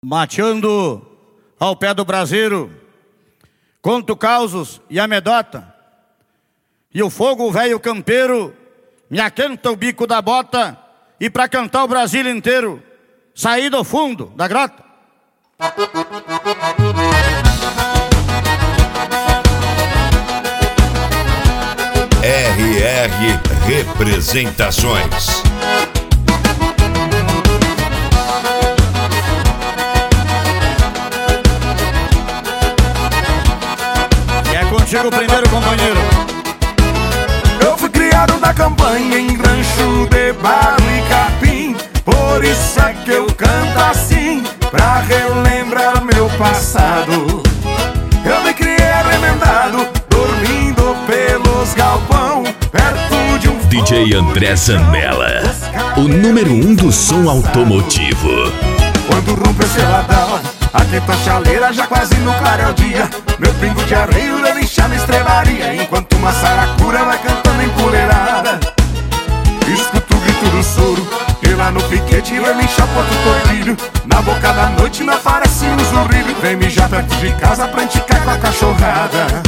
Mateando ao pé do braseiro, conto causos e amedota, e o fogo velho campeiro me aquenta o bico da bota, e pra cantar o Brasil inteiro, saí do fundo da grota. RR Representações. Contigo primeiro, companheiro. Eu fui criado na campanha em rancho de barro e capim, por isso é que eu canto assim, pra relembrar meu passado. Eu me criei remendado, dormindo pelos galpão, perto de um DJ André Zanella, o número 1 do som automotivo. Quando rompe esse ladrão, aquenta a chaleira, já quase no clareio dia. Meu pingo de arreio deve inchar na estrebaria, enquanto uma saracura vai cantando empoleirada. Escuto o grito do soro, e lá no piquete relincha ponto tordilho. Na boca da noite não aparece um zurrilho. Vem mijar perto de casa pra enticar com a cachorrada.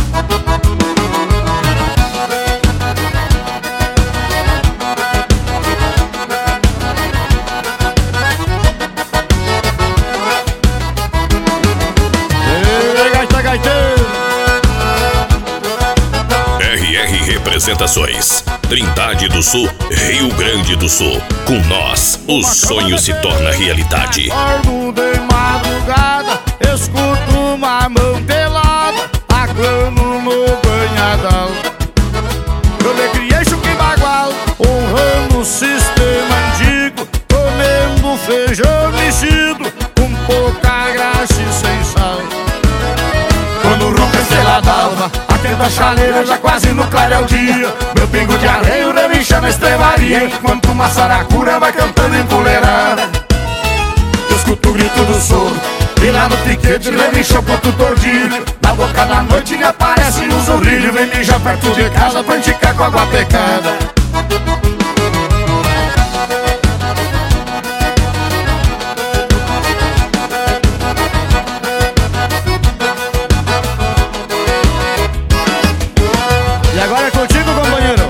RR Representações, Trindade do Sul, Rio Grande do Sul. Com nós, o sonho se torna realidade. Acordo de madrugada, escuto uma mão pelada, tacando no banhadal. Eu me criei chuque bagual, honrando o sistema antigo, comendo feijão mexido, com pouca graxa e sem sal. Quando rompe a estrela d'alva, aquenta a chaleira, já quase no clareio dia. Meu pingo de areia relincha na estrebaria, enquanto uma saracura vai cantando empoleirada. Eu escuto o grito do soro, e lá no piquete relincha o ponto tordilho. Na boca da noite me aparece um zurrilho. Vem mijar perto de casa pra enticar com água pecada. E agora é contigo, companheiro.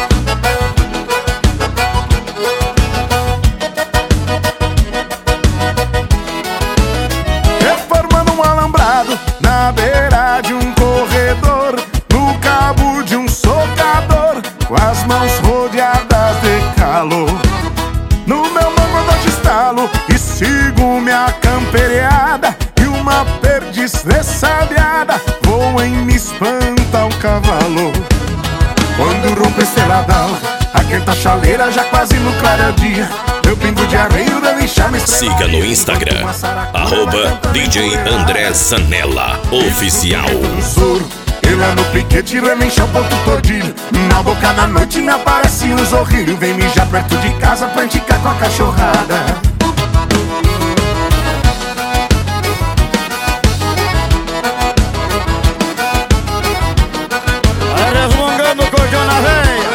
Reformando um alambrado na beira de um corredor, no cabo de um socador, com as mãos rodeadas de calor. No meu mango dou de estalo e sigo minha camperiada, e uma perdiz ressabiada voa e me espanta o cavalo. Quando rompe a estrela d'alva, aquenta a chaleira, já quase no clareio dia. Meu pingo de arreio deve inchar na estrebaria. Siga no Instagram, @DJ André Zanella Oficial. E lá no piquete relincha o ponto tordilho. Na boca da noite me aparece um zorrilho. Vem mijar perto de casa pra enticar com a cachorrada. Vai resmungando o cordão na veia.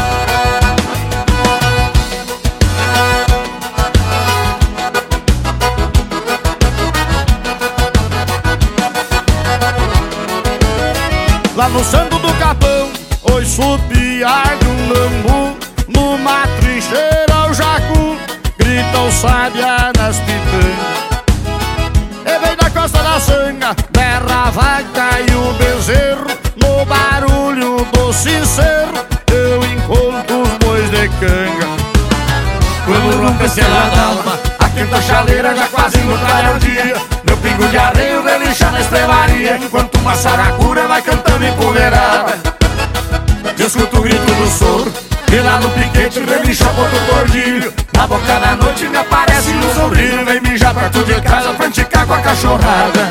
Lá no santo do capão, ouço o piar de um lambu. Numa trincheira o jacu grita o sábia nas pitangas. E vem da costa da sanga, berra a vaca e o bezerro. No barulho do sincero eu encontro os bois de canga. Quando rompe a estrela d'alva, aquenta a chaleira, já quase no clareio dia. Meu pingo de arreio relincha na estrebaria, enquanto uma saracura vai cantando empoleirada. Eu escuto o grito do soro, e lá no piquete relincha o ponto tordilho. Na boca da noite me aparece um zurrilho. Vem mijar perto de casa pra enticar com a cachorrada.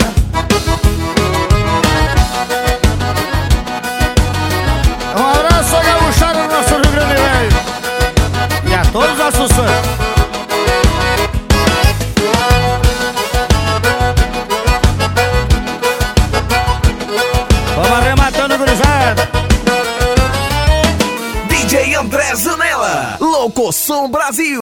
Um abraço a gaúchada do nosso Rio Grande Velho e a todos os nossos fãs. Vamos arrematando, gurizada. DJ André Zanella, Locoção Brasil.